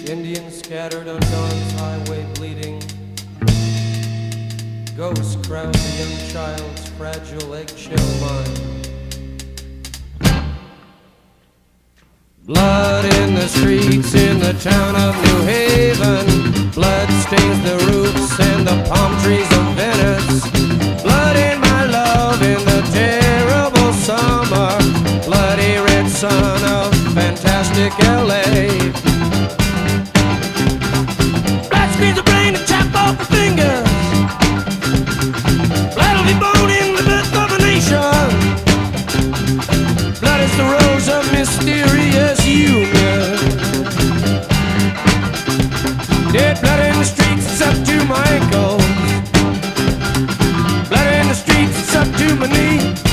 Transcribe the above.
Indians scattered on dawn's highway bleeding. Ghosts crowd the young child's fragile eggshell mind. Blood in the streets in the town of New Haven. Blood stains the roofs and the palm trees of Venice. Blood in my love in the terrible summer. Bloody red sun of fantastic LA. Blood screens the brain and chop off the fingers. Blood will be born in the birth of a nation. Blood is the rose of mysterious union. Dead blood in the streets, it's up to my ankles. Blood in the streets, it's up to my knee.